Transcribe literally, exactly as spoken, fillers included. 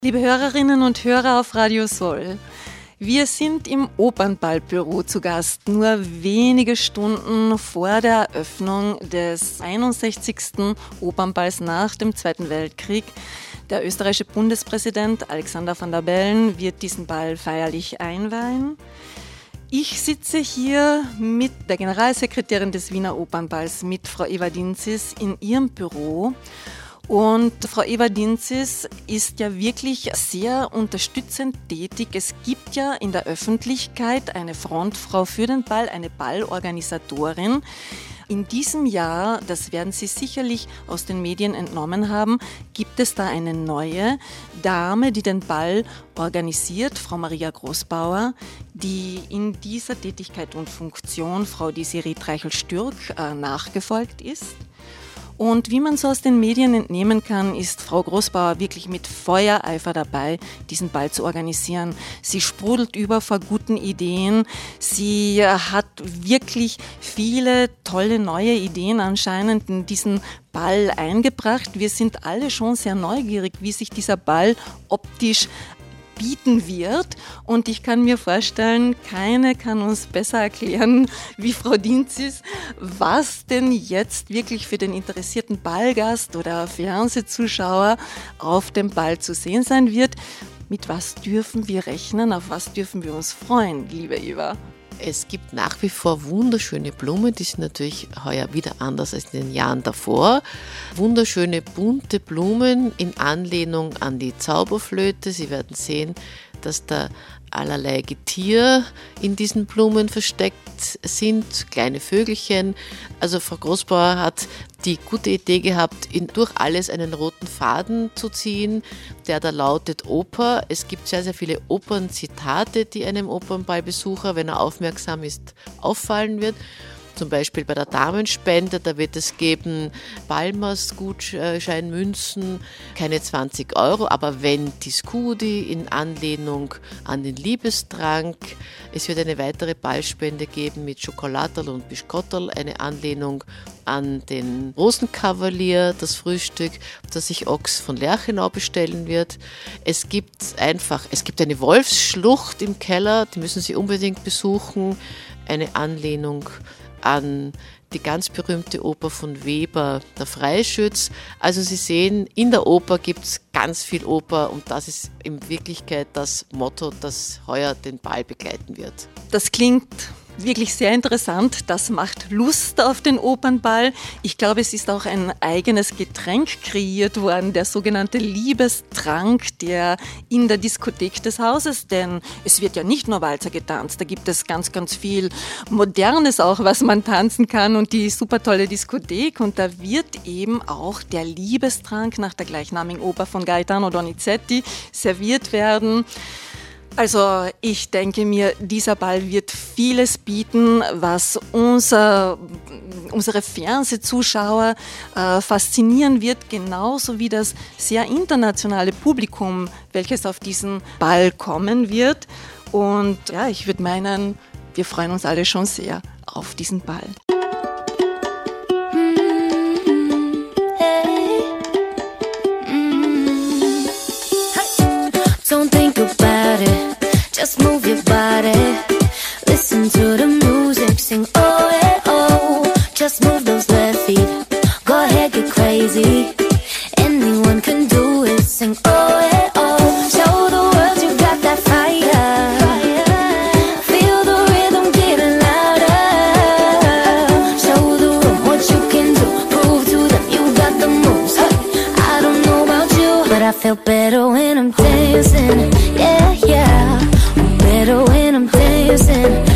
Liebe Hörerinnen und Hörer auf Radio Soll, wir sind im Opernballbüro zu Gast, nur wenige Stunden vor der Eröffnung des einundsechzigsten Opernballs nach dem Zweiten Weltkrieg. Der österreichische Bundespräsident Alexander Van der Bellen wird diesen Ball feierlich einweihen. Ich sitze hier mit der Generalsekretärin des Wiener Opernballs, mit Frau Eva Dinzis, in ihrem Büro. Und Frau Eva Dinzis ist ja wirklich sehr unterstützend tätig. Es gibt ja in der Öffentlichkeit eine Frontfrau für den Ball, eine Ballorganisatorin. In diesem Jahr, das werden Sie sicherlich aus den Medien entnommen haben, gibt es da eine neue Dame, die den Ball organisiert, Frau Maria Großbauer, die in dieser Tätigkeit und Funktion Frau Desiree Treichel-Stürk äh, nachgefolgt ist. Und wie man so aus den Medien entnehmen kann, ist Frau Großbauer wirklich mit Feuereifer dabei, diesen Ball zu organisieren. Sie sprudelt über vor guten Ideen. Sie hat wirklich viele tolle neue Ideen anscheinend in diesen Ball eingebracht. Wir sind alle schon sehr neugierig, wie sich dieser Ball optisch bieten wird. Und ich kann mir vorstellen, keine kann uns besser erklären wie Frau Dinzis, was denn jetzt wirklich für den interessierten Ballgast oder Fernsehzuschauer auf dem Ball zu sehen sein wird. Mit was dürfen wir rechnen? Auf was dürfen wir uns freuen, liebe Eva? Es gibt nach wie vor wunderschöne Blumen, die sind natürlich heuer wieder anders als in den Jahren davor. Wunderschöne bunte Blumen in Anlehnung an die Zauberflöte. Sie werden sehen, dass da allerlei Getier in diesen Blumen versteckt sind, kleine Vögelchen. Also Frau Großbauer hat die gute Idee gehabt, in, durch alles einen roten Faden zu ziehen, der da lautet Oper. Es gibt sehr, sehr viele Opernzitate, die einem Opernballbesucher, wenn er aufmerksam ist, auffallen wird. Zum Beispiel bei der Damenspende, da wird es geben Balmers-Gutscheinmünzen, keine zwanzig Euro, aber wenn die Scudi in Anlehnung an den Liebestrank. Es wird eine weitere Ballspende geben mit Schokolaterl und Bischkotterl, eine Anlehnung an den Rosenkavalier, das Frühstück, das sich Ochs von Lerchenau bestellen wird. Es gibt einfach, es gibt eine Wolfsschlucht im Keller, die müssen Sie unbedingt besuchen, eine Anlehnung an die ganz berühmte Oper von Weber, der Freischütz. Also Sie sehen, in der Oper gibt es ganz viel Oper und das ist in Wirklichkeit das Motto, das heuer den Ball begleiten wird. Das klingt wirklich sehr interessant. Das macht Lust auf den Opernball. Ich glaube, es ist auch ein eigenes Getränk kreiert worden, der sogenannte Liebestrank, der in der Diskothek des Hauses, denn es wird ja nicht nur Walzer getanzt, da gibt es ganz, ganz viel Modernes auch, was man tanzen kann und die super tolle Diskothek und da wird eben auch der Liebestrank nach der gleichnamigen Oper von Gaetano Donizetti serviert werden. Also ich denke mir, dieser Ball wird vieles bieten, was unser, unsere Fernsehzuschauer äh, faszinieren wird, genauso wie das sehr internationale Publikum, welches auf diesen Ball kommen wird. Und ja, ich würde meinen, wir freuen uns alle schon sehr auf diesen Ball. Just move your body, listen to the music, sing oh yeah oh. Just move those left feet, go ahead get crazy. Anyone can do it, sing oh yeah oh. Show the world you got that fire, feel the rhythm getting louder. Show the room what you can do, prove to them you got the moves. Hey, I don't know about you, but I feel better when I'm dancing, yeah yeah. Better when I'm dancing.